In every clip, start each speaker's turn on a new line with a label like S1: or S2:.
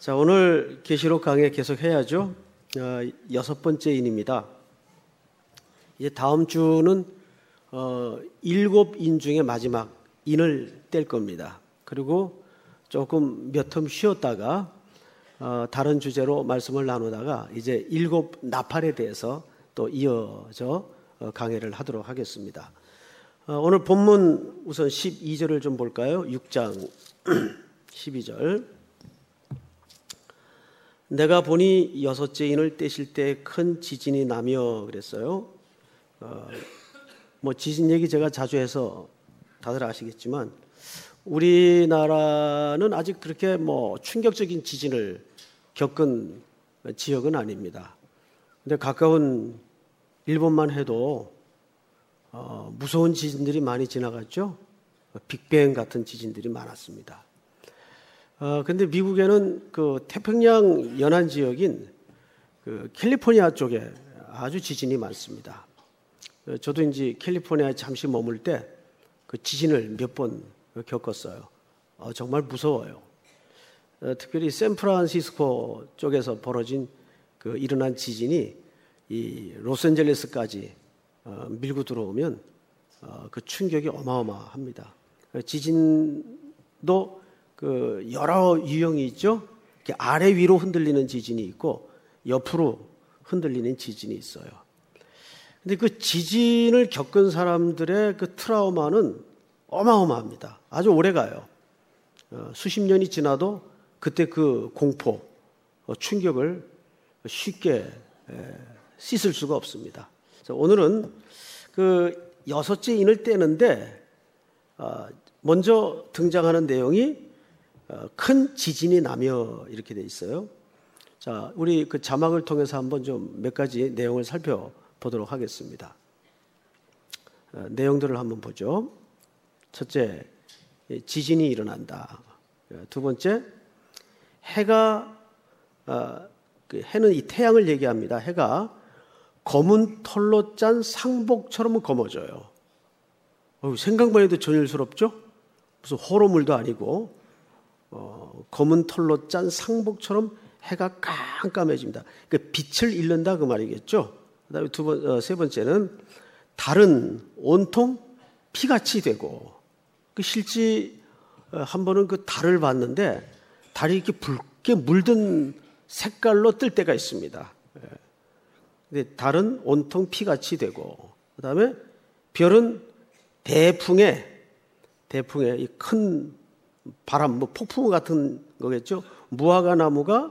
S1: 자, 오늘 계시록 강의 계속 해야죠. 6번째 인입니다. 이제 다음 주는 7인 중에 마지막 인을 뗄 겁니다. 그리고 조금 몇 텀 쉬었다가 다른 주제로 말씀을 나누다가 이제 7 나팔에 대해서 또 이어져 강의를 하도록 하겠습니다. 오늘 본문 우선 12절을 좀 볼까요? 6장 12절. 내가 보니 6째 인을 떼실 때 큰 지진이 나며 그랬어요. 지진 얘기 제가 자주 해서 다들 아시겠지만 우리나라는 아직 그렇게 충격적인 지진을 겪은 지역은 아닙니다. 근데 가까운 일본만 해도 무서운 지진들이 많이 지나갔죠. 빅뱅 같은 지진들이 많았습니다. 근데 미국에는 그 태평양 연안 지역인 그 캘리포니아 쪽에 아주 지진이 많습니다. 저도 이제 캘리포니아에 잠시 머물 때 그 지진을 몇 번 겪었어요. 정말 무서워요. 특별히 샌프란시스코 쪽에서 벌어진 그 일어난 지진이 이 로스앤젤레스까지 밀고 들어오면 그 충격이 어마어마합니다. 지진도 그 여러 유형이 있죠. 이렇게 아래 위로 흔들리는 지진이 있고 옆으로 흔들리는 지진이 있어요. 근데 그 지진을 겪은 사람들의 그 트라우마는 어마어마합니다. 아주 오래 가요. 수십 년이 지나도 그때 그 공포, 충격을 쉽게 씻을 수가 없습니다. 오늘은 그 6째 인을 떼는데 먼저 등장하는 내용이 큰 지진이 나며 이렇게 돼 있어요. 자, 우리 그 자막을 통해서 한번 좀 몇 가지 내용을 살펴보도록 하겠습니다. 내용들을 한번 보죠. 첫째, 지진이 일어난다. 두 번째, 해가 해는 이 태양을 얘기합니다. 해가 검은 털로 짠 상복처럼 검어져요. 생각만 해도 전율스럽죠? 무슨 호러물도 아니고 검은 털로 짠 상복처럼 해가 깜깜해집니다. 그러니까 빛을 잃는다 그 말이겠죠. 그다음에 세 번째는 달은 온통 피같이 되고 그 실제 한 번은 그 달을 봤는데 달이 이렇게 붉게 물든 색깔로 뜰 때가 있습니다. 근데 달은 온통 피같이 되고 그다음에 별은 대풍에 이 큰 바람, 폭풍 같은 거겠죠. 무화과 나무가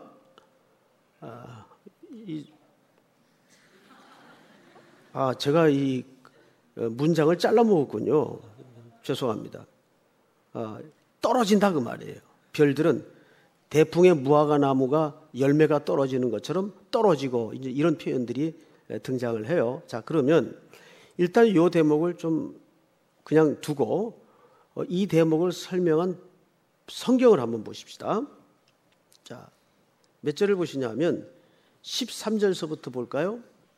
S1: 제가 이 문장을 잘라 먹었군요. 죄송합니다. 떨어진다 그 말이에요. 별들은 대풍에 무화과 나무가 열매가 떨어지는 것처럼 떨어지고 이제 이런 표현들이 등장을 해요. 자, 그러면 일단 이 대목을 좀 그냥 두고 이 대목을 설명한 성경을 한번 보십시다. 자, 몇 절을 보시냐면 13절서부터 볼까요?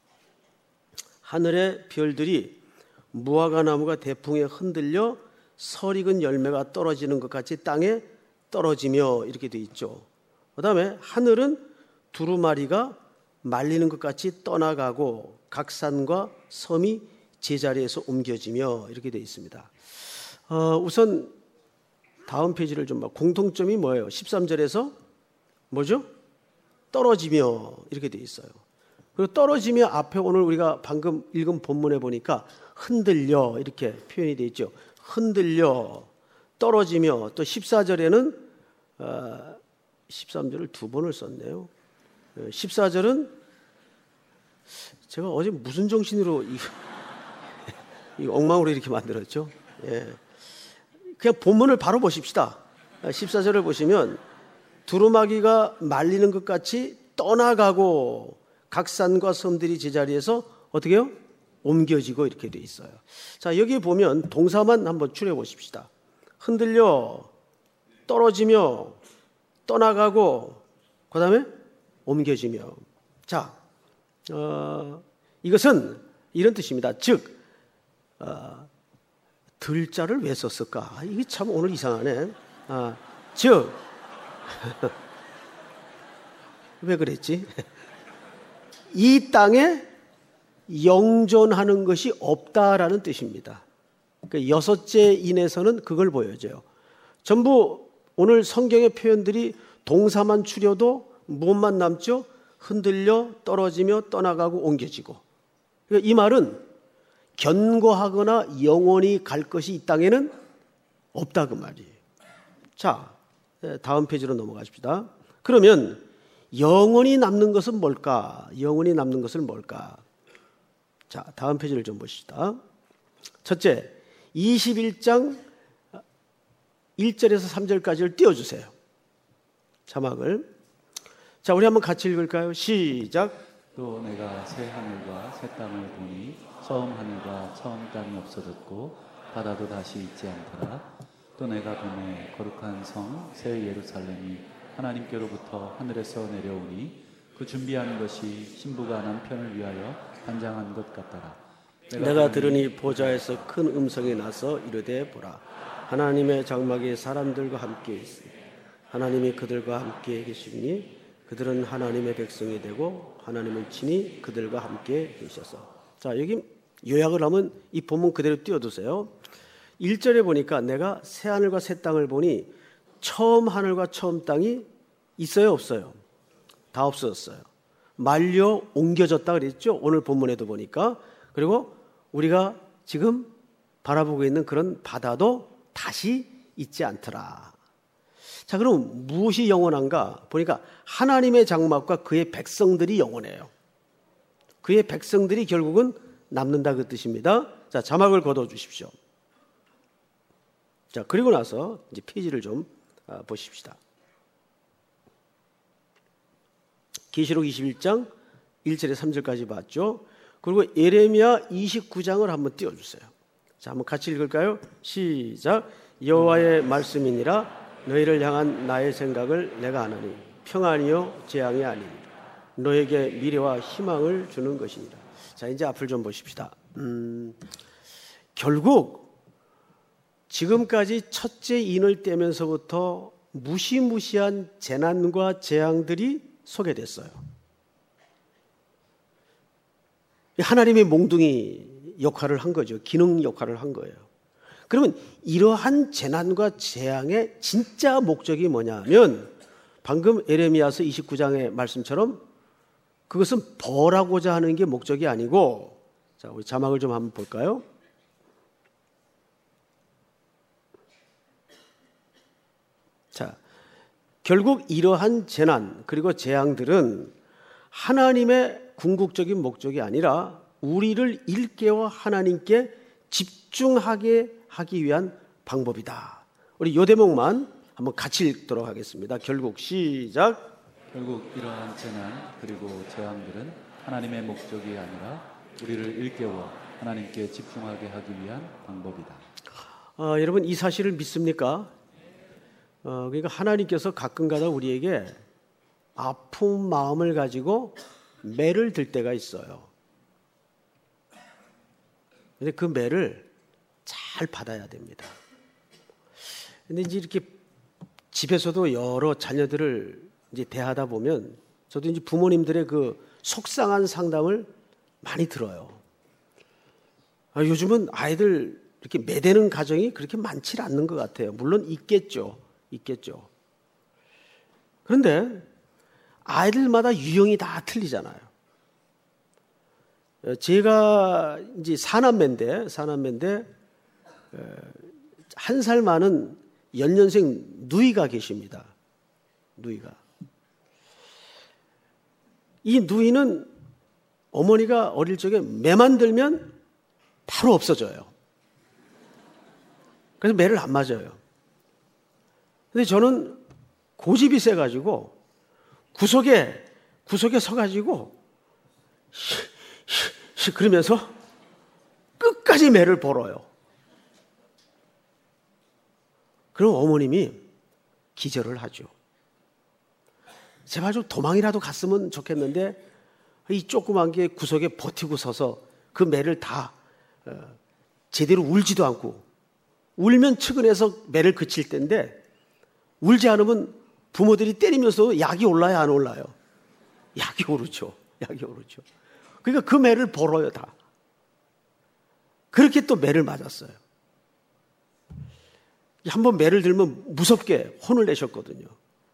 S1: 하늘의 별들이 무화과 나무가 대풍에 흔들려 설익은 열매가 떨어지는 것 같이 땅에 떨어지며 이렇게 돼 있죠. 그 다음에 하늘은 두루마리가 말리는 것 같이 떠나가고 각 산과 섬이 제자리에서 옮겨지며 이렇게 돼 있습니다. 우선 다음 페이지를 좀 봐. 공통점이 뭐예요? 13절에서 뭐죠? 떨어지며 이렇게 돼 있어요. 그리고 떨어지며 앞에 오늘 우리가 방금 읽은 본문에 보니까 흔들려 이렇게 표현이 돼 있죠. 흔들려 떨어지며 또 14절에는 13절을 두 번을 썼네요. 14절은 제가 어제 무슨 정신으로 이 엉망으로 이렇게 만들었죠. 예. 그냥 본문을 바로 보십시다. 14절을 보시면 두루마기가 말리는 것 같이 떠나가고 각 산과 섬들이 제자리에서 어떻게 해요? 옮겨지고 이렇게 돼 있어요. 자, 여기 보면 동사만 한번 추려 보십시다. 흔들려, 떨어지며, 떠나가고, 그 다음에 옮겨지며. 자, 이것은 이런 뜻입니다. 즉, 들자를 왜 썼을까? 이게 참 오늘 이상하네. 즉, 왜 그랬지? 이 땅에 영존하는 것이 없다라는 뜻입니다. 그러니까 여섯째 인에서는 그걸 보여줘요. 전부 오늘 성경의 표현들이 동사만 추려도 무엇만 남죠? 흔들려 떨어지며 떠나가고 옮겨지고. 그러니까 이 말은 견고하거나 영원히 갈 것이 이 땅에는 없다 그 말이에요. 자, 다음 페이지로 넘어가십시다. 그러면 영원히 남는 것은 뭘까? 영원히 남는 것은 뭘까? 자, 다음 페이지를 좀 보시다. 첫째, 21장 1절에서 3절까지를 띄워주세요. 자막을. 자, 우리 한번 같이 읽을까요? 시작.
S2: 또 내가 새 하늘과 새 땅을 보니 처음 하늘과 처음 땅이 없어졌고 바다도 다시 있지 않더라. 또 내가 보니 거룩한 성 새 예루살렘이 하나님께로부터 하늘에서 내려오니 그 준비한 것이 신부가 남편을 위하여 단장한 것 같더라.
S1: 내가 들으니 보좌에서 큰 음성이 나서 이르되 보라, 하나님의 장막이 사람들과 함께 있으니 하나님이 그들과 함께 계시니 그들은 하나님의 백성이 되고 하나님은 친히 그들과 함께 계셔서. 자, 여기 요약을 하면 이 본문 그대로 띄워두세요. 1절에 보니까 내가 새 하늘과 새 땅을 보니 처음 하늘과 처음 땅이 있어요, 없어요? 다 없어졌어요. 말려 옮겨졌다 그랬죠, 오늘 본문에도 보니까. 그리고 우리가 지금 바라보고 있는 그런 바다도 다시 있지 않더라. 자, 그럼 무엇이 영원한가? 보니까 하나님의 장막과 그의 백성들이 영원해요. 그의 백성들이 결국은 남는다 그 뜻입니다. 자, 자막을 걷어 주십시오. 자, 그리고 나서 이제 페이지를 좀 보십시다. 계시록 21장 1절에 3절까지 봤죠. 그리고 예레미야 29장을 한번 띄워주세요. 자, 한번 같이 읽을까요? 시작. 여호와의 말씀이니라. 너희를 향한 나의 생각을 내가 아나니 평안이요 재앙이 아니니 너에게 미래와 희망을 주는 것이니라. 자, 이제 앞을 좀 보십시다. 결국 지금까지 첫째 인을 떼면서부터 무시무시한 재난과 재앙들이 소개됐어요. 하나님의 몽둥이 역할을 한 거죠. 기능 역할을 한 거예요. 그러면 이러한 재난과 재앙의 진짜 목적이 뭐냐면 방금 에레미야서 29장의 말씀처럼 그것은 벌하고자 하는 게 목적이 아니고, 자, 우리 자막을 좀 한번 볼까요? 자, 결국 이러한 재난 그리고 재앙들은 하나님의 궁극적인 목적이 아니라 우리를 일깨워 하나님께 집중하게 하기 위한 방법이다. 우리 요 대목만 한번 같이 읽도록 하겠습니다. 결국 시작.
S2: 결국 이러한 재난 그리고 재앙들은 하나님의 목적이 아니라 우리를 일깨워 하나님께 집중하게 하기 위한 방법이다.
S1: 여러분 이 사실을 믿습니까? 그러니까 하나님께서 가끔가다 우리에게 아픈 마음을 가지고 매를 들 때가 있어요. 근데 그 매를 잘 받아야 됩니다. 근데 이제 이렇게 집에서도 여러 자녀들을 이제 대하다 보면 저도 이제 부모님들의 그 속상한 상담을 많이 들어요. 요즘은 아이들 이렇게 매대는 가정이 그렇게 많지 않는 것 같아요. 물론 있겠죠. 그런데 아이들마다 유형이 다 틀리잖아요. 제가 이제 사남매인데 한 살 많은 연년생 누이가 계십니다. 이 누이는 어머니가 어릴 적에 매만 들면 바로 없어져요. 그래서 매를 안 맞아요. 근데 저는 고집이 세가지고 구석에 서가지고 그러면서 끝까지 매를 벌어요. 그럼 어머님이 기절을 하죠. 제발 좀 도망이라도 갔으면 좋겠는데 이 조그만 게 구석에 버티고 서서 그 매를 다 제대로 울지도 않고, 울면 측은해서 매를 그칠 텐데 울지 않으면 부모들이 때리면서 약이 올라야 안 올라요? 약이 오르죠. 약이 오르죠. 그러니까 그 매를 벌어요, 다. 그렇게 또 매를 맞았어요. 한번 매를 들면 무섭게 혼을 내셨거든요.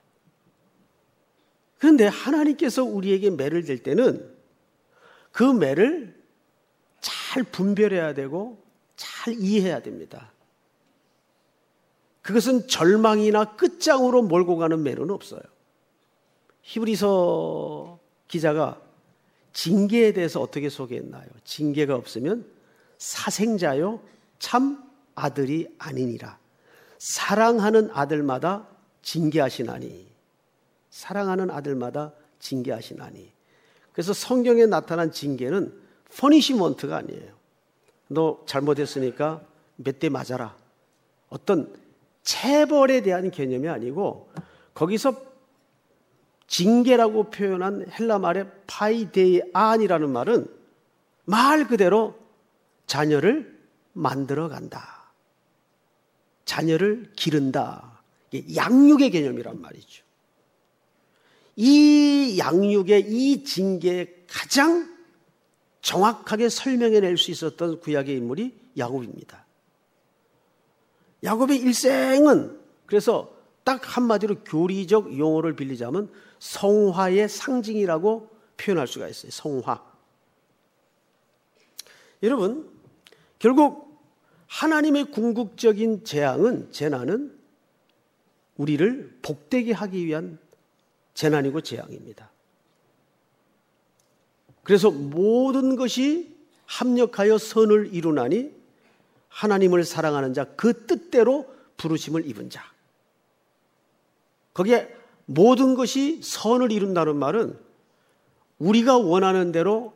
S1: 그런데 하나님께서 우리에게 매를 들 때는 그 매를 잘 분별해야 되고 잘 이해해야 됩니다. 그것은 절망이나 끝장으로 몰고 가는 매는 없어요. 히브리서 기자가 징계에 대해서 어떻게 소개했나요? 징계가 없으면 사생자요 참 아들이 아니니라. 사랑하는 아들마다 징계하시나니. 사랑하는 아들마다 징계하시나니. 그래서 성경에 나타난 징계는 퍼니시먼트가 아니에요. 너 잘못했으니까 몇 대 맞아라. 어떤 체벌에 대한 개념이 아니고 거기서 징계라고 표현한 헬라 말의 파이데이안이라는 말은 말 그대로 자녀를 만들어 간다. 자녀를 기른다. 이게 양육의 개념이란 말이죠. 이 양육의 이 징계에 가장 정확하게 설명해낼 수 있었던 구약의 인물이 야곱입니다. 야곱의 일생은 그래서 딱 한마디로 교리적 용어를 빌리자면 성화의 상징이라고 표현할 수가 있어요. 성화. 여러분, 결국 하나님의 궁극적인 재난은 우리를 복되게 하기 위한 재난이고 재앙입니다. 그래서 모든 것이 합력하여 선을 이루나니 하나님을 사랑하는 자, 그 뜻대로 부르심을 입은 자. 거기에 모든 것이 선을 이룬다는 말은 우리가 원하는 대로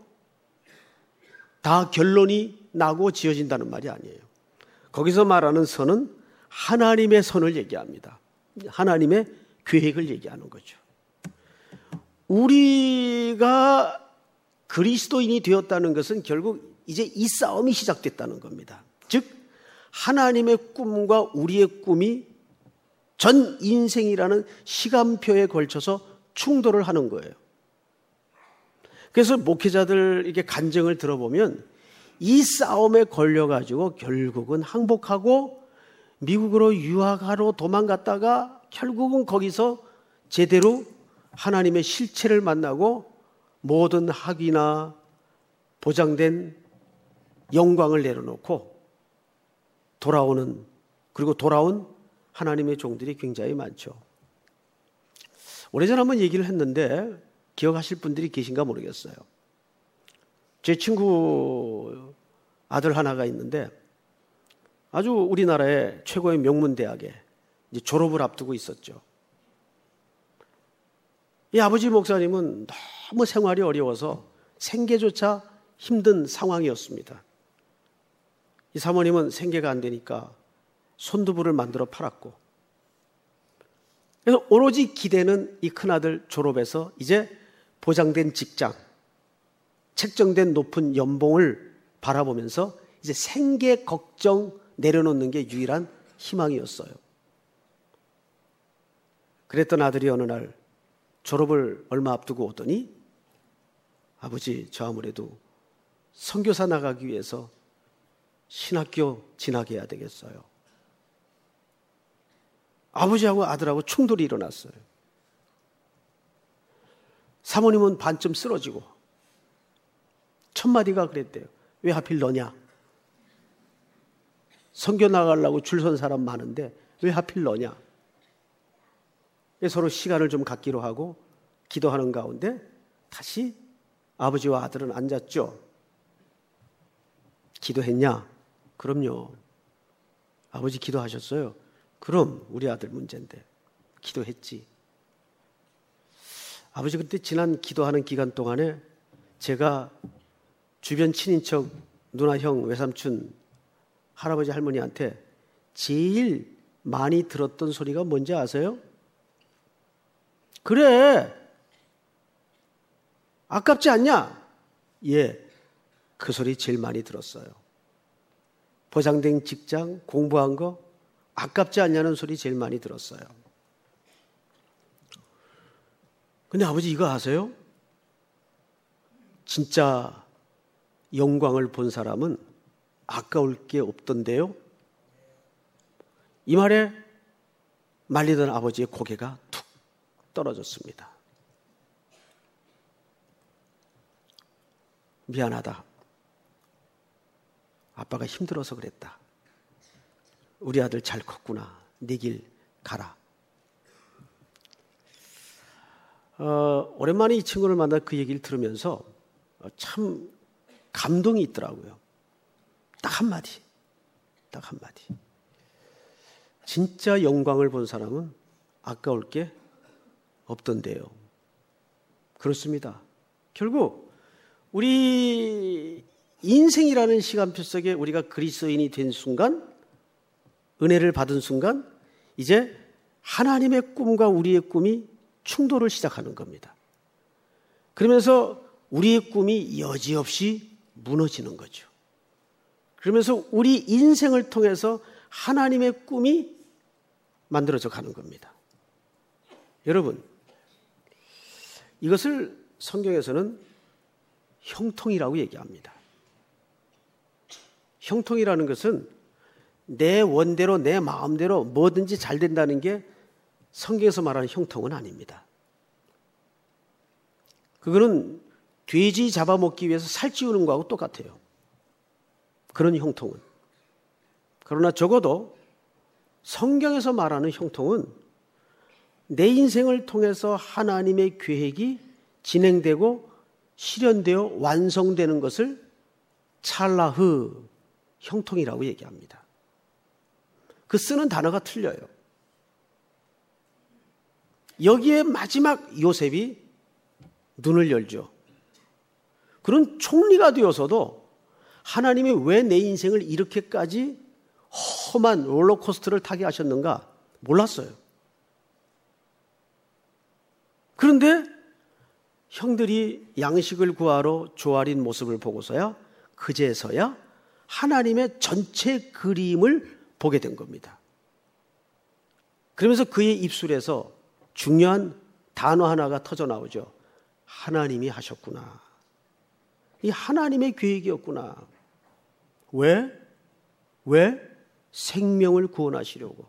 S1: 다 결론이 나고 지어진다는 말이 아니에요. 거기서 말하는 선은 하나님의 선을 얘기합니다. 하나님의 계획을 얘기하는 거죠. 우리가 그리스도인이 되었다는 것은 결국 이제 이 싸움이 시작됐다는 겁니다. 즉 하나님의 꿈과 우리의 꿈이 전 인생이라는 시간표에 걸쳐서 충돌을 하는 거예요. 그래서 목회자들 이렇게 간증을 들어보면 이 싸움에 걸려가지고 결국은 항복하고 미국으로 유학하러 도망갔다가 결국은 거기서 제대로 하나님의 실체를 만나고 모든 학위나 보장된 영광을 내려놓고 돌아온 하나님의 종들이 굉장히 많죠. 오래전에 한번 얘기를 했는데 기억하실 분들이 계신가 모르겠어요. 제 친구 아들 하나가 있는데 아주 우리나라의 최고의 명문대학에 이제 졸업을 앞두고 있었죠. 이 아버지 목사님은 너무 생활이 어려워서 생계조차 힘든 상황이었습니다. 이 사모님은 생계가 안 되니까 손두부를 만들어 팔았고, 그래서 오로지 기대는 이 큰아들 졸업해서 이제 보장된 직장, 책정된 높은 연봉을 바라보면서 이제 생계 걱정 내려놓는 게 유일한 희망이었어요. 그랬던 아들이 어느 날 졸업을 얼마 앞두고 오더니 아버지, 저 아무래도 선교사 나가기 위해서 신학교 진학해야 되겠어요. 아버지하고 아들하고 충돌이 일어났어요. 사모님은 반쯤 쓰러지고 첫마디가 그랬대요. 왜 하필 너냐? 선교 나가려고 줄 선 사람 많은데 왜 하필 너냐? 서로 시간을 좀 갖기로 하고 기도하는 가운데 다시 아버지와 아들은 앉았죠. 기도했냐? 그럼요. 아버지 기도하셨어요? 그럼 우리 아들 문제인데 기도했지. 아버지 그때 지난 기도하는 기간 동안에 제가 주변 친인척 누나, 형, 외삼촌, 할아버지, 할머니한테 제일 많이 들었던 소리가 뭔지 아세요? 그래, 아깝지 않냐? 예, 그 소리 제일 많이 들었어요. 보장된 직장, 공부한 거 아깝지 않냐는 소리 제일 많이 들었어요. 근데 아버지 이거 아세요? 진짜 영광을 본 사람은 아까울 게 없던데요. 이 말에 말리던 아버지의 고개가 툭 떨어졌습니다. 미안하다. 아빠가 힘들어서 그랬다. 우리 아들 잘 컸구나. 네 길 가라. 오랜만에 이 친구를 만나 그 얘기를 들으면서 참 감동이 있더라고요. 딱 한마디. 진짜 영광을 본 사람은 아까울 게 없던데요. 그렇습니다. 결국 우리 인생이라는 시간표 속에 우리가 그리스도인이 된 순간, 은혜를 받은 순간, 이제 하나님의 꿈과 우리의 꿈이 충돌을 시작하는 겁니다. 그러면서 우리의 꿈이 여지없이 무너지는 거죠. 그러면서 우리 인생을 통해서 하나님의 꿈이 만들어져 가는 겁니다. 여러분, 이것을 성경에서는 형통이라고 얘기합니다. 형통이라는 것은 내 원대로 내 마음대로 뭐든지 잘 된다는 게 성경에서 말하는 형통은 아닙니다. 그거는 돼지 잡아먹기 위해서 살찌우는 거하고 똑같아요. 그런 형통은. 그러나 적어도 성경에서 말하는 형통은 내 인생을 통해서 하나님의 계획이 진행되고 실현되어 완성되는 것을 찰나흐 형통이라고 얘기합니다. 그 쓰는 단어가 틀려요. 여기에 마지막 요셉이 눈을 열죠. 그런 총리가 되어서도 하나님이 왜 내 인생을 이렇게까지 험한 롤러코스터를 타게 하셨는가 몰랐어요. 그런데 형들이 양식을 구하러 조아린 모습을 보고서야 그제서야 하나님의 전체 그림을 보게 된 겁니다. 그러면서 그의 입술에서 중요한 단어 하나가 터져 나오죠. 하나님이 하셨구나. 이 하나님의 계획이었구나. 왜? 생명을 구원하시려고.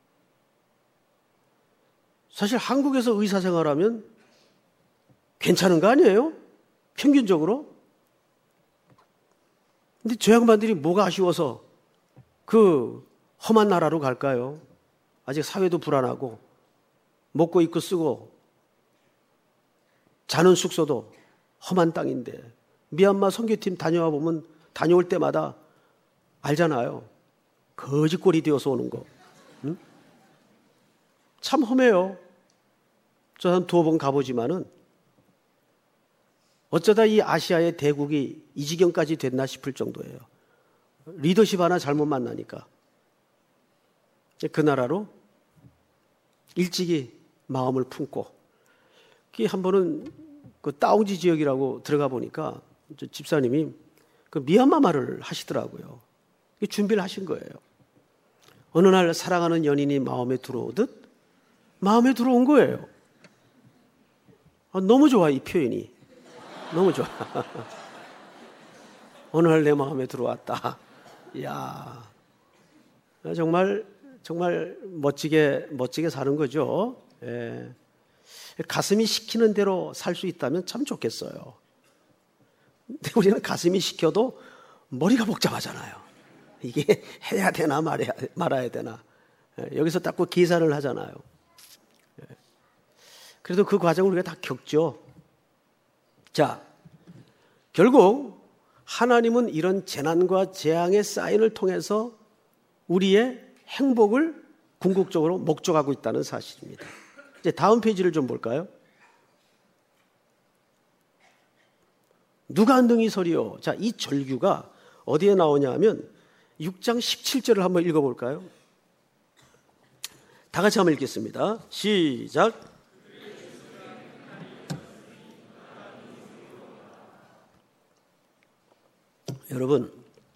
S1: 사실 한국에서 의사 생활하면 괜찮은 거 아니에요? 평균적으로. 근데 저 양반들이 뭐가 아쉬워서 그 험한 나라로 갈까요? 아직 사회도 불안하고 먹고 입고 쓰고 자는 숙소도 험한 땅인데 미얀마 선교팀 다녀와 보면 다녀올 때마다 알잖아요. 거지꼴이 되어서 오는 거. 응? 참 험해요. 저 한 2번 가보지만은 어쩌다 이 아시아의 대국이 이 지경까지 됐나 싶을 정도예요. 리더십 하나 잘못 만나니까. 그 나라로 일찍이 마음을 품고, 한 번은 그 다우지 지역이라고 들어가 보니까 집사님이 그 미얀마 말을 하시더라고요. 준비를 하신 거예요. 어느 날 사랑하는 연인이 마음에 들어오듯 마음에 들어온 거예요. 너무 좋아, 이 표현이. 너무 좋아. 어느 날 내 마음에 들어왔다. 이야, 정말 멋지게 사는 거죠. 예. 가슴이 시키는 대로 살 수 있다면 참 좋겠어요. 근데 우리는 가슴이 시켜도 머리가 복잡하잖아요. 이게 해야 되나 말아야 되나. 여기서 자꾸 계산을 하잖아요. 그래도 그 과정을 우리가 다 겪죠. 자, 결국 하나님은 이런 재난과 재앙의 사인을 통해서 우리의 행복을 궁극적으로 목적하고 있다는 사실입니다. 이제 다음 페이지를 좀 볼까요? 누가 능히 서리요? 자, 이 절규가 어디에 나오냐 하면 6장 17절을 한번 읽어볼까요? 다 같이 한번 읽겠습니다. 시작. 여러분,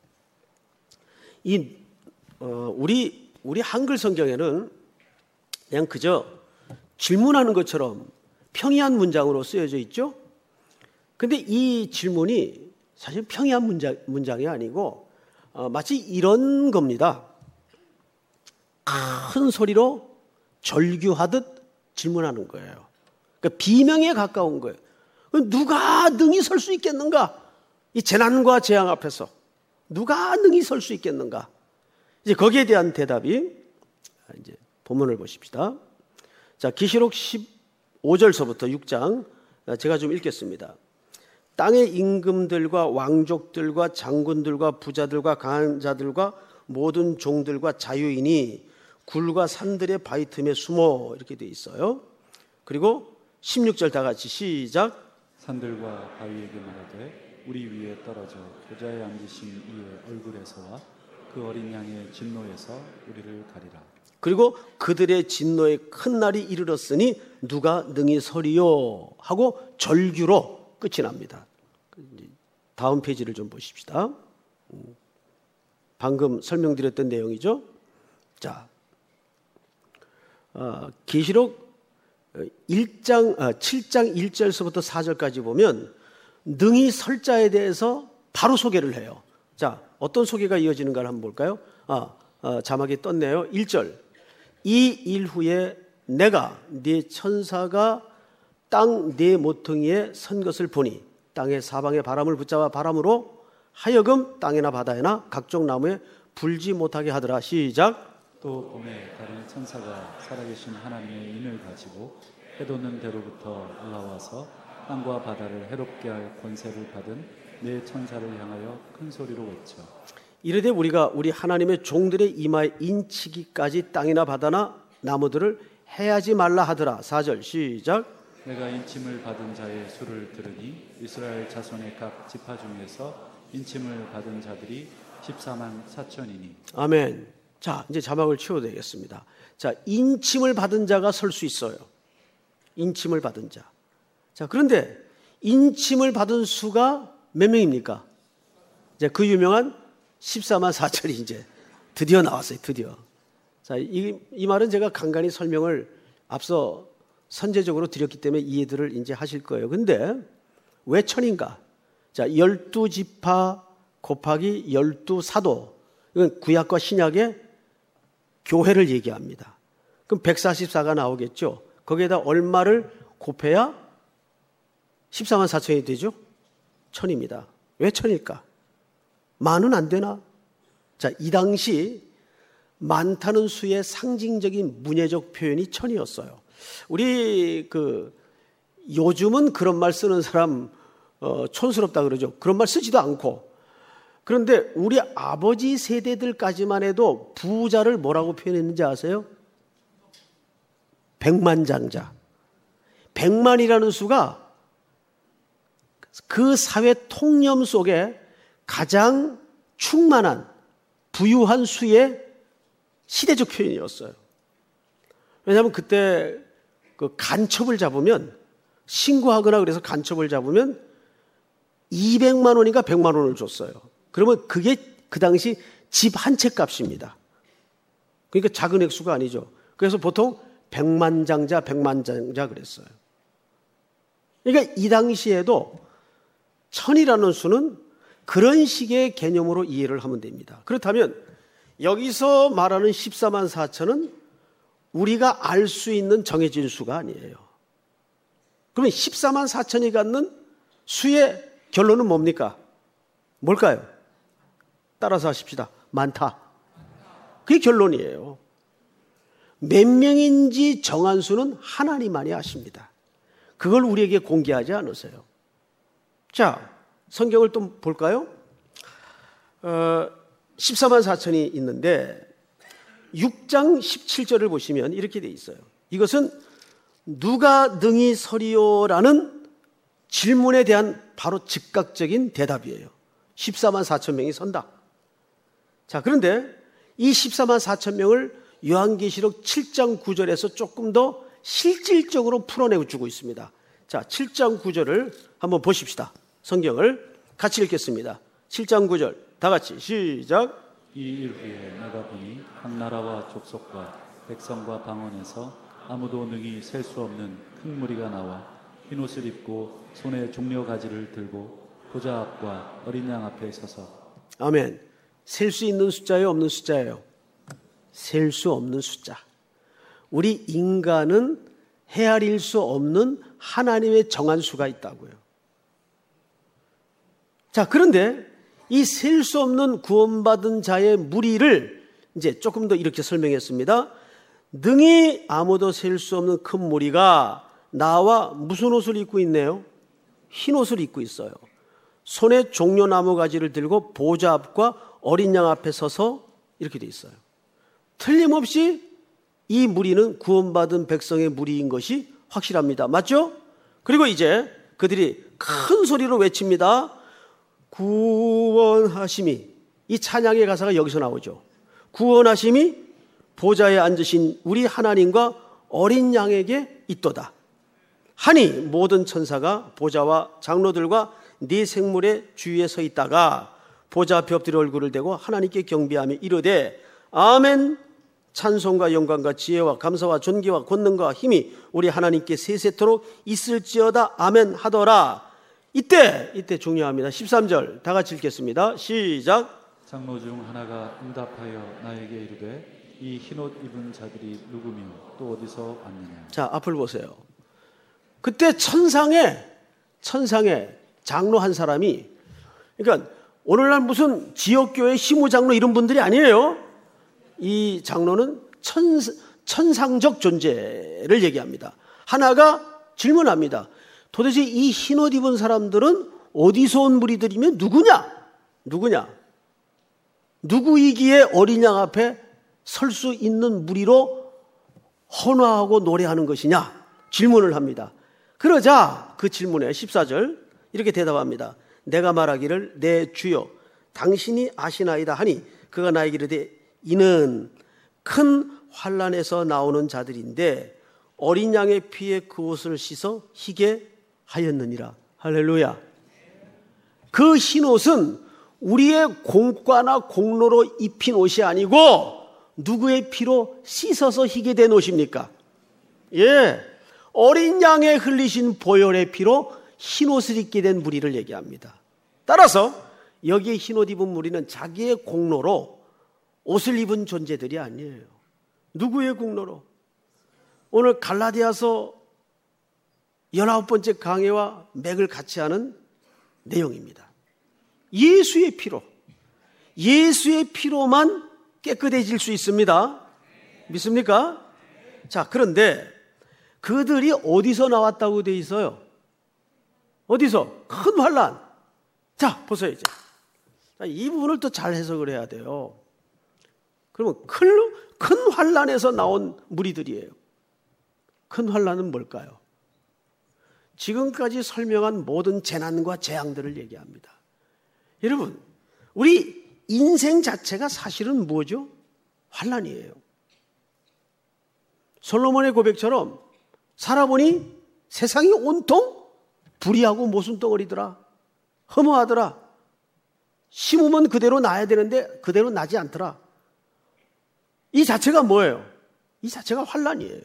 S1: 우리 한글 성경에는 그냥 그저 질문하는 것처럼 평이한 문장으로 쓰여져 있죠. 근데 이 질문이 사실 평이한 문장이 아니고 마치 이런 겁니다. 큰 소리로 절규하듯 질문하는 거예요. 그러니까 비명에 가까운 거예요. 누가 능히 설 수 있겠는가? 이 재난과 재앙 앞에서 누가 능히 설 수 있겠는가? 이제 거기에 대한 대답이 이제 본문을 보십시다. 자, 기시록 15절서부터 6장 제가 좀 읽겠습니다. 땅의 임금들과 왕족들과 장군들과 부자들과 강한 자들과 모든 종들과 자유인이 굴과 산들의 바위 틈에 숨어 이렇게 돼 있어요. 그리고 16절 다 같이 시작.
S2: 산들과 바위에게 말하되 우리 위에 떨어져 보좌에 앉으신 이의 얼굴에서와 그 어린 양의 진노에서 우리를 가리라.
S1: 그리고 그들의 진노의 큰 날이 이르렀으니 누가 능히 서리요 하고 절규로 끝이 납니다. 다음 페이지를 좀 보십시다. 방금 설명드렸던 내용이죠. 자, 계시록 7장 1절서부터 4절까지 보면 능히 설 자에 대해서 바로 소개를 해요. 자, 어떤 소개가 이어지는가를 한번 볼까요? 자막이 떴네요. 1절. 이 일 후에 내가 네 천사가 땅 네 모퉁이에 선 것을 보니 땅의 사방에 바람을 붙잡아 바람으로 하여금 땅이나 바다에나 각종 나무에 불지 못하게 하더라. 시작.
S2: 또 봄에 다른 천사가 살아계신 하나님의 인을 가지고 해돋는 데로부터 올라와서 땅과 바다를 해롭게 할 권세를 받은 네 천사를 향하여 큰 소리로 외쳐
S1: 이르되 우리가 우리 하나님의 종들의 이마에 인치기까지 땅이나 바다나 나무들을 해하지 말라 하더라. 4절 시작.
S2: 내가 인침을 받은 자의 수를 들으니 이스라엘 자손의 각 지파 중에서 인침을 받은 자들이 14만 4천이니.
S1: 아멘. 자, 이제 자막을 치워도 되겠습니다. 자, 인침을 받은 자가 설 수 있어요. 인침을 받은 자. 자, 그런데 인침을 받은 수가 몇 명입니까? 이제 그 유명한 14만 4천이 이제 드디어 나왔어요. 드디어. 자, 이 말은 제가 간간히 설명을 앞서 선제적으로 드렸기 때문에 이해들을 이제 하실 거예요. 근데 왜 천인가? 자, 12지파 곱하기 12사도. 이건 구약과 신약의 교회를 얘기합니다. 그럼 144가 나오겠죠. 거기에다 얼마를 곱해야 14만 4천이 되죠? 천입니다. 왜 천일까? 만은 안 되나? 자, 이 당시 많다는 수의 상징적인 문예적 표현이 천이었어요. 우리 요즘은 그런 말 쓰는 사람 촌스럽다 그러죠. 그런 말 쓰지도 않고. 그런데 우리 아버지 세대들까지만 해도 부자를 뭐라고 표현했는지 아세요? 백만장자. 100만이라는 수가 그 사회 통념 속에 가장 충만한 부유한 수의 시대적 표현이었어요. 왜냐하면 그때 그 간첩을 잡으면 신고하거나 그래서 간첩을 잡으면 200만 원인가 100만 원을 줬어요. 그러면 그게 그 당시 집 한 채 값입니다. 그러니까 작은 액수가 아니죠. 그래서 보통 백만장자 그랬어요. 그러니까 이 당시에도 천이라는 수는 그런 식의 개념으로 이해를 하면 됩니다. 그렇다면 여기서 말하는 14만 4천은 우리가 알 수 있는 정해진 수가 아니에요. 그러면 14만 4천이 갖는 수의 결론은 뭡니까? 뭘까요? 따라서 하십시다. 많다. 그게 결론이에요. 몇 명인지 정한 수는 하나님만이 아십니다. 그걸 우리에게 공개하지 않으세요. 자, 성경을 또 볼까요? 14만 4천이 있는데 6장 17절을 보시면 이렇게 돼 있어요. 이것은 누가 능히 서리요라는 질문에 대한 바로 즉각적인 대답이에요. 14만 4천 명이 선다. 자, 그런데 이 14만 4천 명을 요한계시록 7장 9절에서 조금 더 실질적으로 풀어내고 주고 있습니다. 자, 7장 9절을 한번 보십시다. 성경을 같이 읽겠습니다. 7장 9절 다 같이 시작.
S2: 이 일 후에 내가 보니 각 나라와 족속과 백성과 방언에서 아무도 능히 셀 수 없는 큰 무리가 나와 흰옷을 입고 손에 종려 가지를 들고 보좌 앞과 어린 양 앞에 서서.
S1: 아멘. 셀 수 있는 숫자예요, 없는 숫자예요? 셀 수 없는 숫자. 우리 인간은 헤아릴 수 없는 하나님의 정한 수가 있다고요. 자, 그런데 이 셀 수 없는 구원받은 자의 무리를 이제 조금 더 이렇게 설명했습니다. 능히 아무도 셀 수 없는 큰 무리가 나와 무슨 옷을 입고 있네요? 흰 옷을 입고 있어요. 손에 종려나무 가지를 들고 보좌 앞과 어린 양 앞에 서서 이렇게 돼 있어요. 틀림없이 이 무리는 구원받은 백성의 무리인 것이 확실합니다. 맞죠? 그리고 이제 그들이 큰 소리로 외칩니다. 구원하심이, 이 찬양의 가사가 여기서 나오죠. 구원하심이 보좌에 앉으신 우리 하나님과 어린 양에게 있도다 하니 모든 천사가 보좌와 장로들과 네 생물의 주위에 서 있다가 보좌 앞에 엎드려 얼굴을 대고 하나님께 경배하며 이르되 아멘. 찬송과 영광과 지혜와 감사와 존귀와 권능과 힘이 우리 하나님께 세세토록 있을지어다 아멘 하더라. 이때 중요합니다. 13절 다 같이 읽겠습니다. 시작.
S2: 장로 중 하나가 응답하여 나에게 이르되 이 흰옷 입은 자들이 누구며 또 어디서 왔느냐.
S1: 자, 앞을 보세요. 그때 천상에 장로 한 사람이, 그러니까 오늘날 무슨 지역교회 시무장로 이런 분들이 아니에요. 이 장로는 천상적 존재를 얘기합니다. 하나가 질문합니다. 도대체 이 흰옷 입은 사람들은 어디서 온 무리들이며 누구냐? 누구이기에 어린 양 앞에 설 수 있는 무리로 헌화하고 노래하는 것이냐? 질문을 합니다. 그러자 그 질문에 14절 이렇게 대답합니다. 내가 말하기를 내 주여 당신이 아시나이다 하니 그가 나에게 이르되 이는 큰 환난에서 나오는 자들인데 어린 양의 피에 그 옷을 씻어 희게 하였느니라. 할렐루야. 그 흰옷은 우리의 공과나 공로로 입힌 옷이 아니고 누구의 피로 씻어서 희게 된 옷입니까? 예, 어린 양의 흘리신 보혈의 피로 흰옷을 입게 된 무리를 얘기합니다. 따라서 여기에 흰옷 입은 무리는 자기의 공로로 옷을 입은 존재들이 아니에요. 누구의 공로로? 오늘 갈라디아서 19번째 강해와 맥을 같이 하는 내용입니다. 예수의 피로만 깨끗해질 수 있습니다. 믿습니까? 자, 그런데 그들이 어디서 나왔다고 돼 있어요? 어디서? 큰 환난. 자, 보세요 이제. 자, 이 부분을 또 잘 해석을 해야 돼요. 그러면 큰 환난에서 나온 무리들이에요. 큰 환난은 뭘까요? 지금까지 설명한 모든 재난과 재앙들을 얘기합니다. 여러분, 우리 인생 자체가 사실은 뭐죠? 환난이에요. 솔로몬의 고백처럼 살아보니 세상이 온통 불의하고 모순덩어리더라. 허무하더라. 심으면 그대로 나야 되는데 그대로 나지 않더라. 이 자체가 뭐예요? 이 자체가 환난이에요.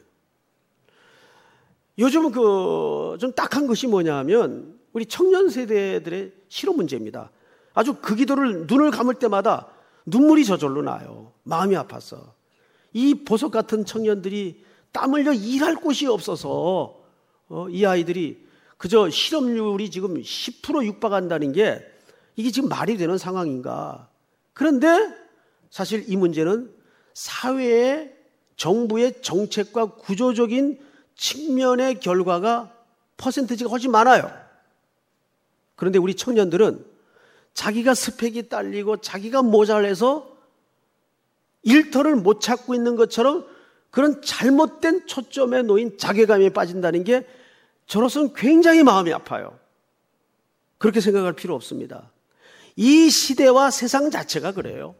S1: 요즘은 좀 딱한 것이 뭐냐면 우리 청년 세대들의 실업 문제입니다. 아주 그 기도를 눈을 감을 때마다 눈물이 저절로 나요. 마음이 아파서. 이 보석 같은 청년들이 땀 흘려 일할 곳이 없어서 이 아이들이 그저 실업률이 지금 10% 육박한다는 게 이게 지금 말이 되는 상황인가. 그런데 사실 이 문제는 사회의 정부의 정책과 구조적인 측면의 결과가 퍼센티지가 훨씬 많아요. 그런데 우리 청년들은 자기가 스펙이 딸리고 자기가 모자라서 일터를 못 찾고 있는 것처럼 그런 잘못된 초점에 놓인 자괴감에 빠진다는 게 저로서는 굉장히 마음이 아파요. 그렇게 생각할 필요 없습니다. 이 시대와 세상 자체가 그래요.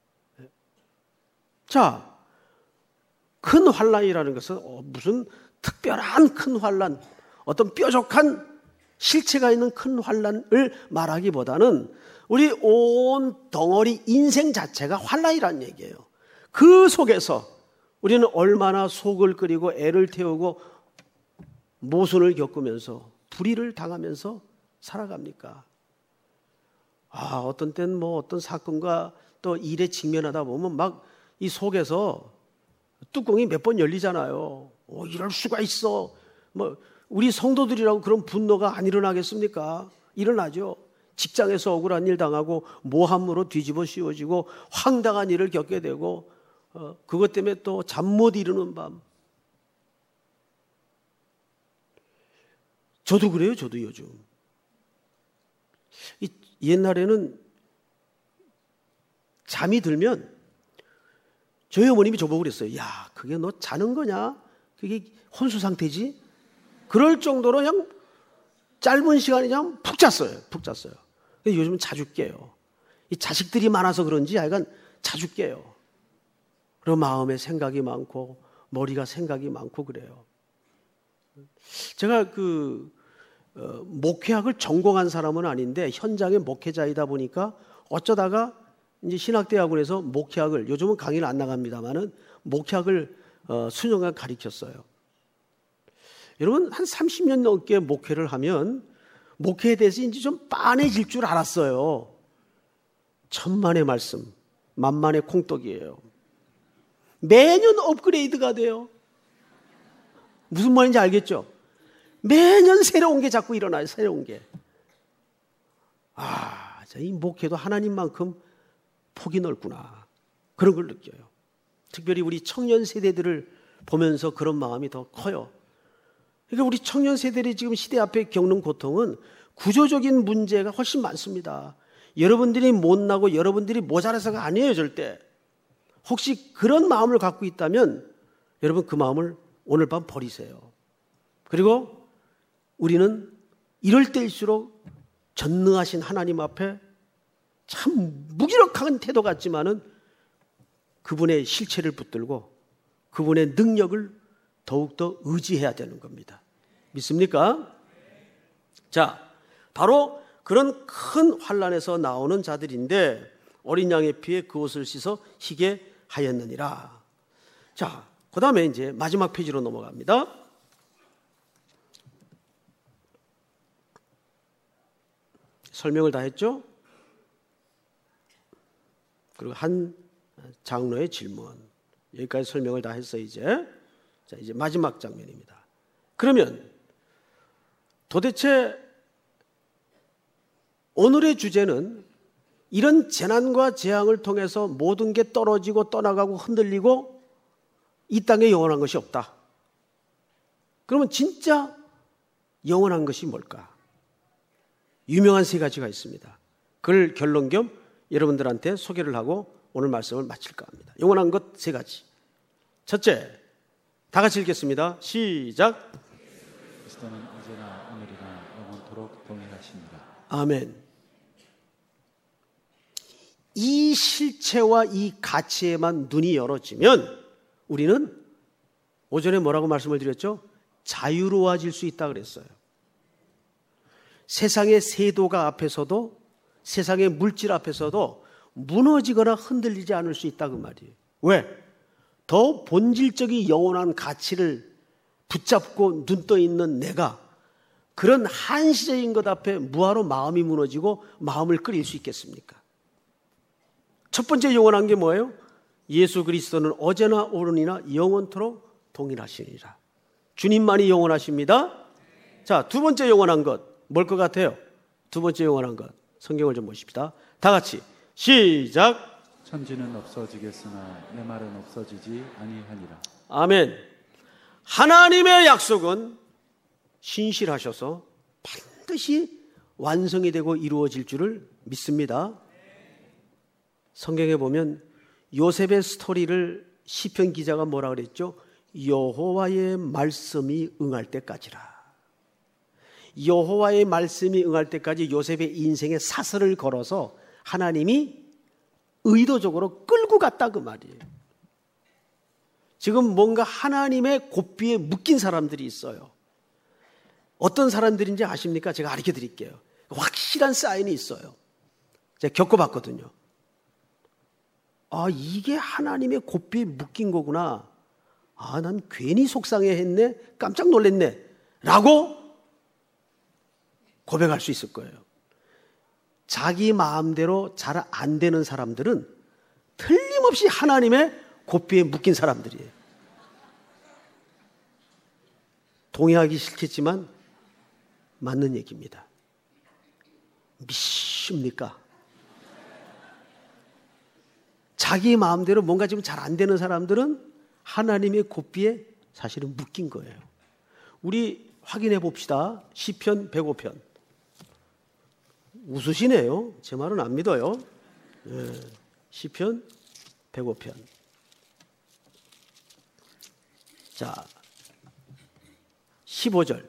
S1: 자, 큰 환난이라는 것은 무슨 특별한 큰 환난, 어떤 뾰족한 실체가 있는 큰 환난을 말하기보다는 우리 온 덩어리 인생 자체가 환난이라는 얘기예요. 그 속에서 우리는 얼마나 속을 끓이고 애를 태우고 모순을 겪으면서 불의를 당하면서 살아갑니까? 어떤 때는 어떤 사건과 또 일에 직면하다 보면 막 이 속에서 뚜껑이 몇 번 열리잖아요. 이럴 수가 있어. 우리 성도들이라고 그런 분노가 안 일어나겠습니까? 일어나죠. 직장에서 억울한 일 당하고 모함으로 뒤집어 씌워지고 황당한 일을 겪게 되고 그것 때문에 또 잠 못 이루는 밤. 저도 그래요. 저도 요즘. 옛날에는 잠이 들면 저희 어머님이 저보고 그랬어요. 야, 그게 너 자는 거냐? 그게 혼수 상태지? 그럴 정도로 그냥 짧은 시간에 그냥 푹 잤어요. 푹 잤어요. 근데 요즘은 자주 깨요. 이 자식들이 많아서 그런지 하여간 자주 깨요. 그리고 마음에 생각이 많고 머리가 생각이 많고 그래요. 제가 목회학을 전공한 사람은 아닌데 현장의 목회자이다 보니까 어쩌다가 이제 신학대학원에서 목회학을, 요즘은 강의를 안 나갑니다만은 목회학을 수년간 가르쳤어요. 여러분, 한 30년 넘게 목회를 하면 목회에 대해서 이제 좀 빤해질 줄 알았어요. 천만의 말씀, 만만의 콩떡이에요. 매년 업그레이드가 돼요. 무슨 말인지 알겠죠? 매년 새로운 게 자꾸 일어나요. 새로운 게. 이 목회도 하나님만큼 폭이 넓구나. 그런 걸 느껴요. 특별히 우리 청년 세대들을 보면서 그런 마음이 더 커요. 그러니까 우리 청년 세대들이 지금 시대 앞에 겪는 고통은 구조적인 문제가 훨씬 많습니다. 여러분들이 못나고 여러분들이 모자라서가 아니에요. 절대. 혹시 그런 마음을 갖고 있다면 여러분 그 마음을 오늘 밤 버리세요. 그리고 우리는 이럴 때일수록 전능하신 하나님 앞에 참 무기력한 태도 같지만은 그분의 실체를 붙들고 그분의 능력을 더욱더 의지해야 되는 겁니다. 믿습니까? 자, 바로 그런 큰 환난에서 나오는 자들인데 어린 양의 피에 그 옷을 씻어 희게 하였느니라. 자, 그 다음에 이제 마지막 페이지로 넘어갑니다. 설명을 다 했죠? 그리고 한 장로의 질문. 여기까지 설명을 다 했어요, 이제. 자, 이제 마지막 장면입니다. 그러면 도대체 오늘의 주제는 이런 재난과 재앙을 통해서 모든 게 떨어지고 떠나가고 흔들리고 이 땅에 영원한 것이 없다. 그러면 진짜 영원한 것이 뭘까? 유명한 세 가지가 있습니다. 그걸 결론 겸 여러분들한테 소개를 하고 오늘 말씀을 마칠까 합니다. 영원한 것 세 가지. 첫째, 다 같이 읽겠습니다. 시작.
S2: 그리스도는 이제나 오늘이나 영원토록 동일하십니다.
S1: 아멘. 이 실체와 이 가치에만 눈이 열어지면 우리는 오전에 뭐라고 말씀을 드렸죠? 자유로워질 수 있다 그랬어요. 세상의 세도가 앞에서도 세상의 물질 앞에서도 무너지거나 흔들리지 않을 수 있다 그 말이에요. 왜? 더 본질적인 영원한 가치를 붙잡고 눈떠 있는 내가 그런 한시적인 것 앞에 뭐하러 마음이 무너지고 마음을 끓일 수 있겠습니까? 첫 번째 영원한 게 뭐예요? 예수 그리스도는 어제나 오늘이나 영원토록 동일하시니라. 주님만이 영원하십니다. 자, 두 번째 영원한 것 뭘 것 같아요? 두 번째 영원한 것 성경을 좀 보십시다. 다 같이 시작.
S2: 천지는 없어지겠으나 내 말은 없어지지 아니하니라.
S1: 아멘. 하나님의 약속은 신실하셔서 반드시 완성이 되고 이루어질 줄을 믿습니다. 성경에 보면 요셉의 스토리를 시편 기자가 뭐라 그랬죠? 여호와의 말씀이 응할 때까지라. 여호와의 말씀이 응할 때까지 요셉의 인생에 사슬을 걸어서 하나님이 의도적으로 끌고 갔다 그 말이에요. 지금 뭔가 하나님의 고삐에 묶인 사람들이 있어요. 어떤 사람들인지 아십니까? 제가 가르쳐 드릴게요. 확실한 사인이 있어요. 제가 겪어봤거든요. 이게 하나님의 고삐에 묶인 거구나. 난 괜히 속상해했네. 깜짝 놀랐네. 라고 고백할 수 있을 거예요. 자기 마음대로 잘 안 되는 사람들은 틀림없이 하나님의 고삐에 묶인 사람들이에요. 동의하기 싫겠지만 맞는 얘기입니다. 믿습니까? 자기 마음대로 뭔가 지금 잘 안 되는 사람들은 하나님의 고삐에 사실은 묶인 거예요. 우리 확인해 봅시다. 시편 105편. 웃으시네요. 제 말은 안 믿어요. 시편 105편. 자, 15절.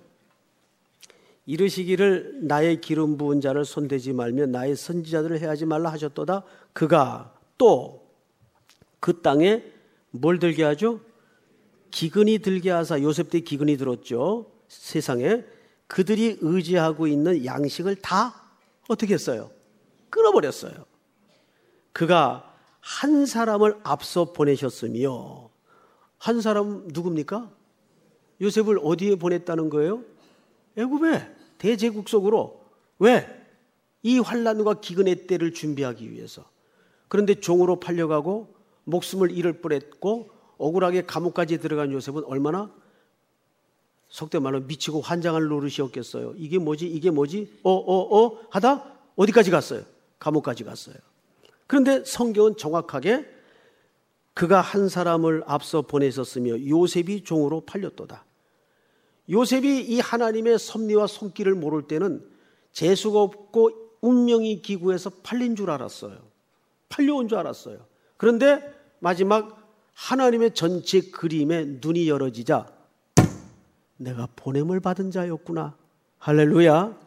S1: 이르시기를 나의 기름 부은 자를 손대지 말며 나의 선지자들을 해하지 말라 하셨도다. 그가 또 그 땅에 뭘 들게 하죠? 기근이 들게 하사. 요셉 때 기근이 들었죠. 세상에. 그들이 의지하고 있는 양식을 다 어떻게 했어요? 끊어버렸어요. 그가 한 사람을 앞서 보내셨으며, 한 사람 누굽니까? 요셉을 어디에 보냈다는 거예요? 애굽에, 대제국 속으로. 왜? 이 환난과 기근의 때를 준비하기 위해서. 그런데 종으로 팔려가고 목숨을 잃을 뻔했고 억울하게 감옥까지 들어간 요셉은 얼마나 속된 말로 미치고 환장할 노릇이었겠어요. 이게 뭐지 하다 어디까지 갔어요? 감옥까지 갔어요. 그런데 성경은 정확하게 그가 한 사람을 앞서 보내셨으며 요셉이 종으로 팔렸도다. 요셉이 이 하나님의 섭리와 손길을 모를 때는 재수가 없고 운명이 기구해서 팔린 줄 알았어요. 팔려온 줄 알았어요. 그런데 마지막 하나님의 전체 그림에 눈이 열어지자 내가 보냄을 받은 자였구나. 할렐루야.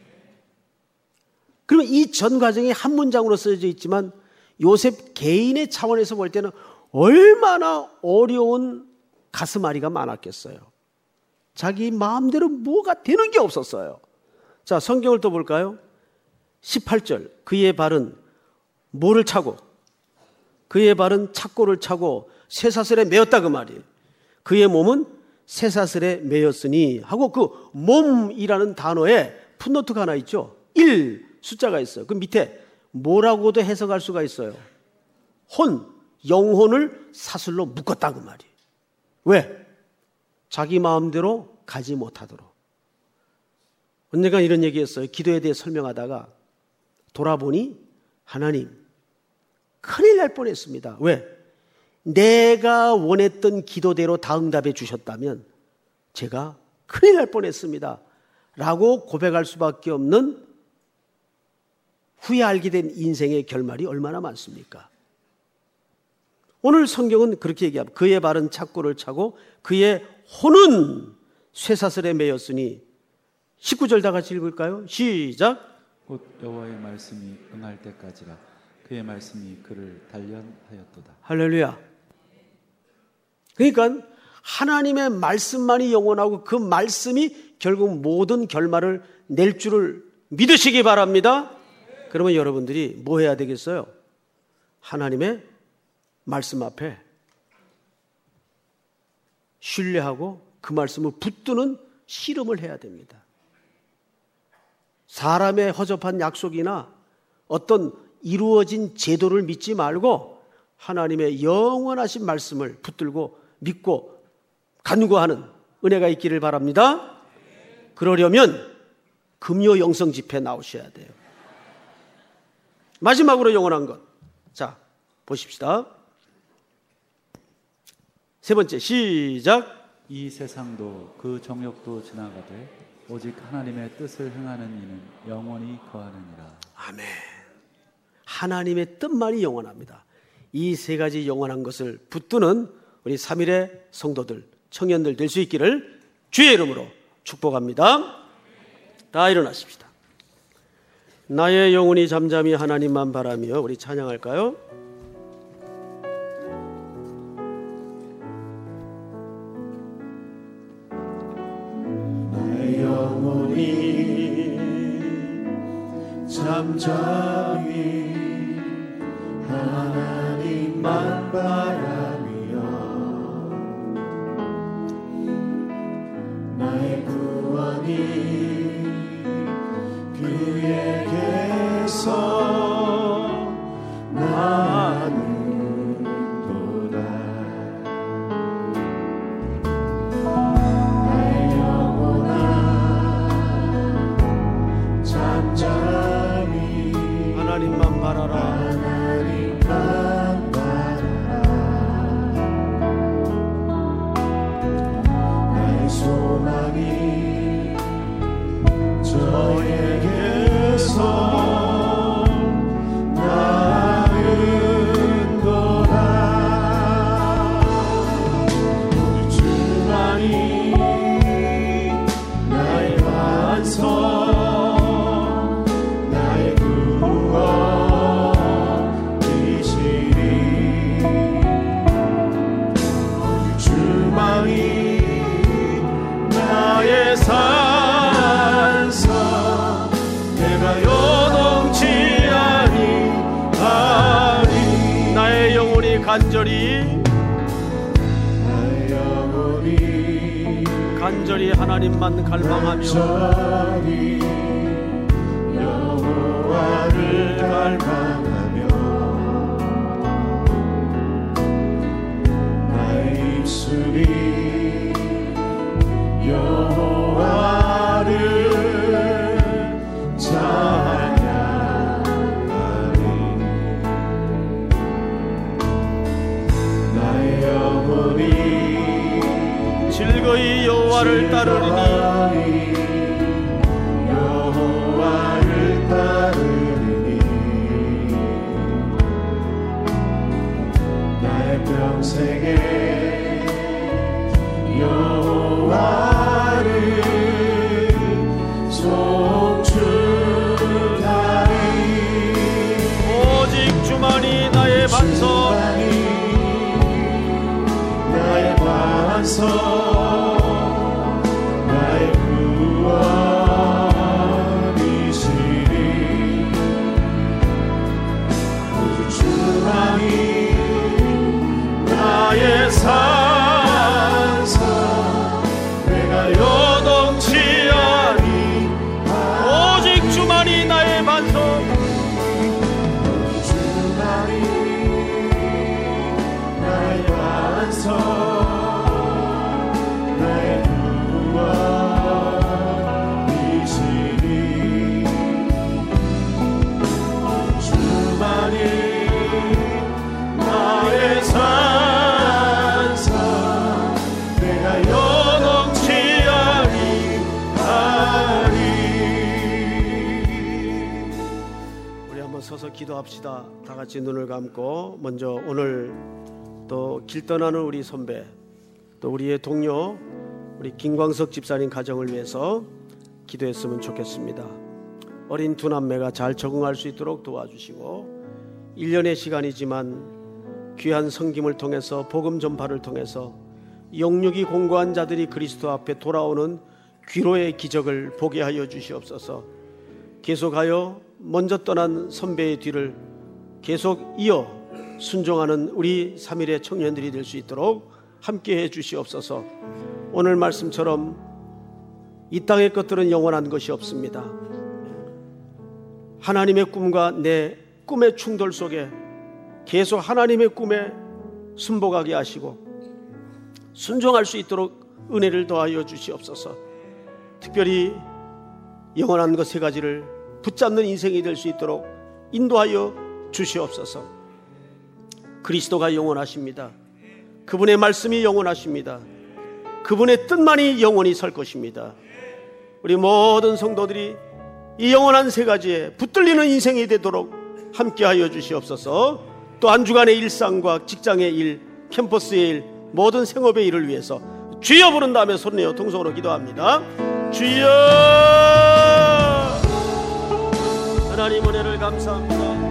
S1: 그러면 이 전 과정이 한 문장으로 써져 있지만 요셉 개인의 차원에서 볼 때는 얼마나 어려운 가슴앓이가 많았겠어요. 자기 마음대로 뭐가 되는 게 없었어요. 자, 성경을 또 볼까요? 18절. 그의 발은 뭐를 차고? 그의 발은 착고를 차고 쇠사슬에 매였다 그 말이에요. 그의 몸은 쇠사슬에 매였으니 하고 그 몸이라는 단어에 풋노트가 하나 있죠. 1 숫자가 있어요. 그 밑에 뭐라고도 해석할 수가 있어요. 영혼을 사슬로 묶었다 그 말이에요. 왜? 자기 마음대로 가지 못하도록. 언젠가 이런 얘기했어요. 기도에 대해 설명하다가 돌아보니 하나님 큰일 날 뻔했습니다. 왜? 내가 원했던 기도대로 다 응답해 주셨다면 제가 큰일 날 뻔했습니다. 라고 고백할 수밖에 없는 후에 알게 된 인생의 결말이 얼마나 많습니까? 오늘 성경은 그렇게 얘기합니다. 그의 발은 착고를 차고 그의 혼은 쇠사슬에 매였으니 19절 다 같이 읽을까요? 시작.
S2: 곧 여호와의 말씀이 응할 때까지라 그의 말씀이 그를 단련하였도다.
S1: 할렐루야. 그러니까 하나님의 말씀만이 영원하고 그 말씀이 결국 모든 결말을 낼 줄을 믿으시기 바랍니다. 그러면 여러분들이 뭐 해야 되겠어요? 하나님의 말씀 앞에 신뢰하고 그 말씀을 붙드는 씨름을 해야 됩니다. 사람의 허접한 약속이나 어떤 이루어진 제도를 믿지 말고 하나님의 영원하신 말씀을 붙들고 믿고 간구하는 은혜가 있기를 바랍니다. 그러려면 금요 영성 집회 나오셔야 돼요. 마지막으로 영원한 것. 자, 보십시다. 세 번째, 시작.
S2: 이 세상도 그 정욕도 지나가되 오직 하나님의 뜻을 행하는 이는 영원히 거하느니라.
S1: 아멘. 하나님의 뜻만이 영원합니다. 이 세 가지 영원한 것을 붙드는 우리 3일의 성도들, 청년들 될 수 있기를 주의 이름으로 축복합니다. 다 일어나십시다. 나의 영혼이 잠잠히 하나님만 바라며 우리 찬양할까요?
S3: 나의 영혼이 잠잠히 하나님만 바라며 나의 구원이 저에게서 나은 거라. 오직 주만이 나의 반석, 나의 구원이시니. 오직 주만이 나의 산성, 내가 요동치 아니하리.
S1: 나의 영혼이 간절히 하나님만 갈망하며
S3: 여호와를 갈망하며 나의 입술이 여호와를 찬양하리. 나의 영혼이
S1: 즐거이 여호와를 따르리니
S3: 여호와를 따르리니. 나의 평생에 여호와를 송축하리.
S1: 오직 주만이 나의 반석,
S3: 나의 반석, 나의 구원이시니. 오직 주만이 나의 산성, 내가 요동치 아니하리.
S1: 오직 주만이 나의 반석,
S3: 오직 주만이 나의 반석, 나의 구원이시니. 주만이 나의 산성, 내가 요동치 아니하리.
S1: 우리 한번 서서 기도합시다. 다 같이 눈을 감고 먼저 오늘 또 길 떠나는 우리 선배, 또 우리의 동료 우리 김광석 집사님 가정을 위해서 기도했으면 좋겠습니다. 어린 두 남매가 잘 적응할 수 있도록 도와주시고 1년의 시간이지만 귀한 섬김을 통해서 복음 전파를 통해서 영육이 공고한 자들이 그리스도 앞에 돌아오는 귀로의 기적을 보게 하여 주시옵소서. 계속하여 먼저 떠난 선배의 뒤를 계속 이어 순종하는 우리 3일의 청년들이 될 수 있도록 함께해 주시옵소서. 오늘 말씀처럼 이 땅의 것들은 영원한 것이 없습니다. 하나님의 꿈과 내 꿈의 충돌 속에 계속 하나님의 꿈에 순복하게 하시고 순종할 수 있도록 은혜를 더하여 주시옵소서. 특별히 영원한 것 세 가지를 붙잡는 인생이 될 수 있도록 인도하여 주시옵소서. 그리스도가 영원하십니다. 그분의 말씀이 영원하십니다. 그분의 뜻만이 영원히 설 것입니다. 우리 모든 성도들이 이 영원한 세 가지에 붙들리는 인생이 되도록 함께하여 주시옵소서. 또 한 주간의 일상과 직장의 일, 캠퍼스의 일, 모든 생업의 일을 위해서 주여 부른 다음에 손내어 통성으로 기도합니다. 주여. 하나님 은혜를 감사합니다.